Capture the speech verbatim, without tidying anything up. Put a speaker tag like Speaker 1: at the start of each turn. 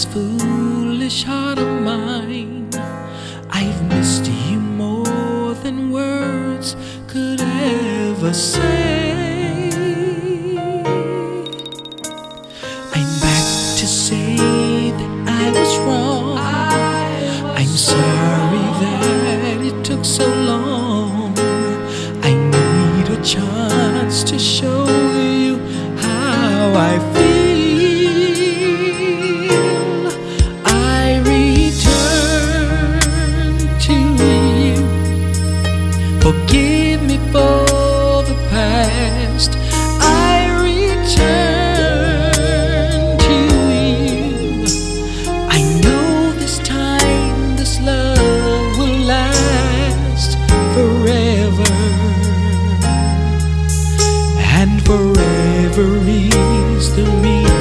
Speaker 1: foolish heart of mine, I've missed you more than words could ever say. I'm back to say that I was wrong. I'm sorry that it took so long. I need a chance to show you how I feel. I return to you. Forgive me for the past. I return to you. I know this time this love will last forever, and forever is the meaning